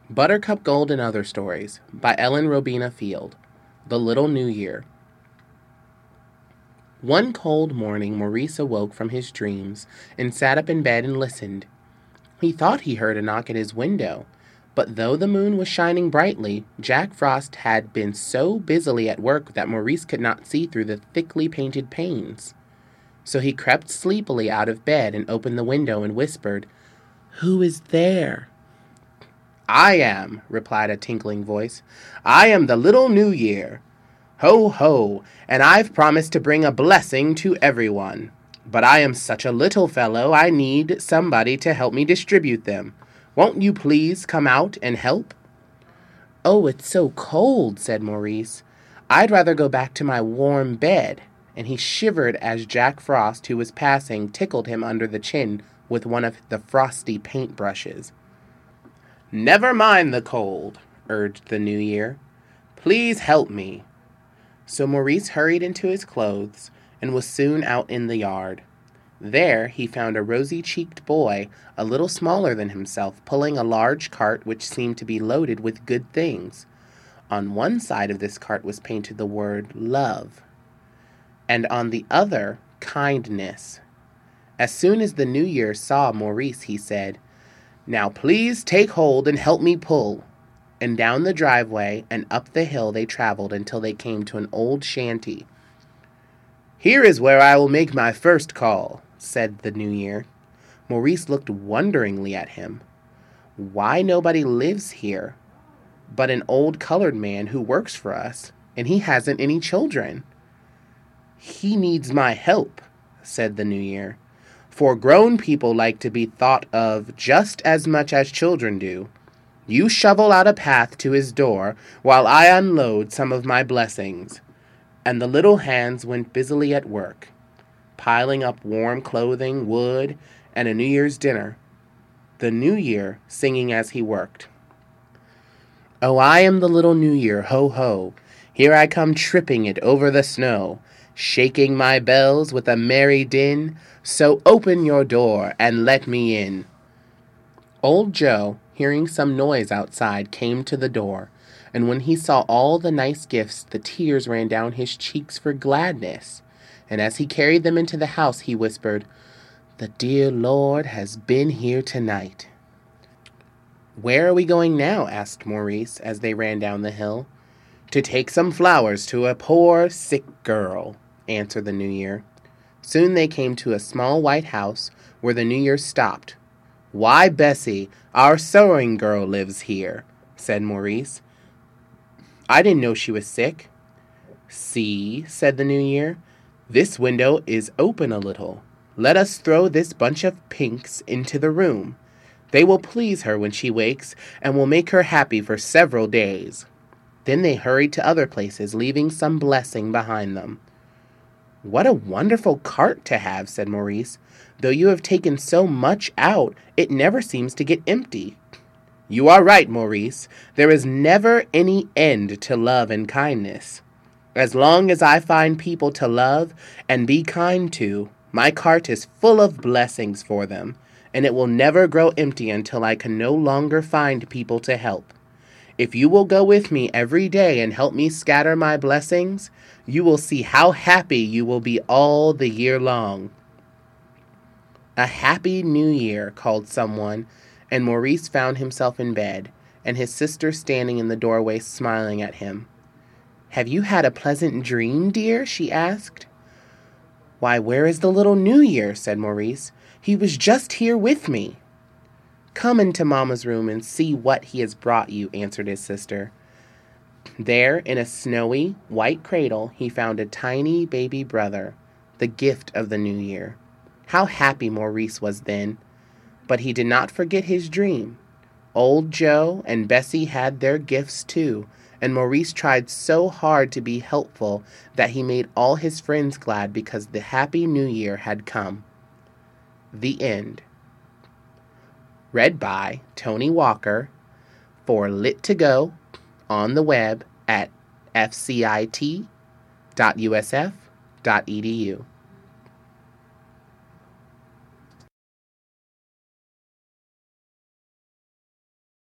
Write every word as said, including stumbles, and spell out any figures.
Buttercup Gold and Other Stories by Ellen Robina Field. The Little New Year. One cold morning, Maurice awoke from his dreams and sat up in bed and listened. He thought he heard a knock at his window, but though the moon was shining brightly, Jack Frost had been so busily at work that Maurice could not see through the thickly painted panes. So he crept sleepily out of bed and opened the window and whispered, "Who is there?" "I am," replied a tinkling voice. "I am the Little New Year. Ho, ho, and I've promised to bring a blessing to everyone. But I am such a little fellow, I need somebody to help me distribute them. Won't you please come out and help?" "Oh, it's so cold," said Maurice. "I'd rather go back to my warm bed." And he shivered as Jack Frost, who was passing, tickled him under the chin with one of the frosty paint-brushes. "Never mind the cold," urged the New Year. "Please help me." So Maurice hurried into his clothes and was soon out in the yard. There he found a rosy-cheeked boy, a little smaller than himself, pulling a large cart which seemed to be loaded with good things. On one side of this cart was painted the word love, and on the other kindness. As soon as the New Year saw Maurice, he said, "Now please take hold and help me pull." And down the driveway and up the hill they traveled until they came to an old shanty. "Here is where I will make my first call," said the New Year. Maurice looked wonderingly at him. "Why, nobody lives here but an old colored man who works for us, and he hasn't any children." "He needs my help," said the New Year. "For grown people like to be thought of just as much as children do. You shovel out a path to his door while I unload some of my blessings." And the little hands went busily at work, piling up warm clothing, wood, and a New Year's dinner, the New Year singing as he worked. "Oh, I am the little New Year, ho, ho. Here I come tripping it over the snow, shaking my bells with a merry din, so open your door and let me in." Old Joe, hearing some noise outside, came to the door, and when he saw all the nice gifts, the tears ran down his cheeks for gladness. And as he carried them into the house, he whispered, "The dear Lord has been here tonight." "Where are we going now?" asked Maurice, as they ran down the hill. "To take some flowers to a poor, sick girl," answered the New Year. Soon they came to a small white house, where the New Year stopped. "Why, Bessie, our sewing girl lives here," said Maurice. "I didn't know she was sick." "See," said the New Year, "this window is open a little. Let us throw this bunch of pinks into the room. They will please her when she wakes, and will make her happy for several days." Then they hurried to other places, leaving some blessing behind them. "What a wonderful cart to have," said Maurice. "Though you have taken so much out, it never seems to get empty." "You are right, Maurice. There is never any end to love and kindness. As long as I find people to love and be kind to, my cart is full of blessings for them, and it will never grow empty until I can no longer find people to help. If you will go with me every day and help me scatter my blessings, you will see how happy you will be all the year long." "A happy New Year," called someone, and Maurice found himself in bed, and his sister standing in the doorway smiling at him. "Have you had a pleasant dream, dear?" she asked. "Why, where is the little New Year?" said Maurice. "He was just here with me." "Come into Mamma's room and see what he has brought you," answered his sister. There, in a snowy, white cradle, he found a tiny baby brother, the gift of the New Year. How happy Maurice was then! But he did not forget his dream. Old Joe and Bessie had their gifts too, and Maurice tried so hard to be helpful that he made all his friends glad because the happy New Year had come. The end. Read by Tony Walker for Lit to Go on the web at f c i t dot u s f dot e d u.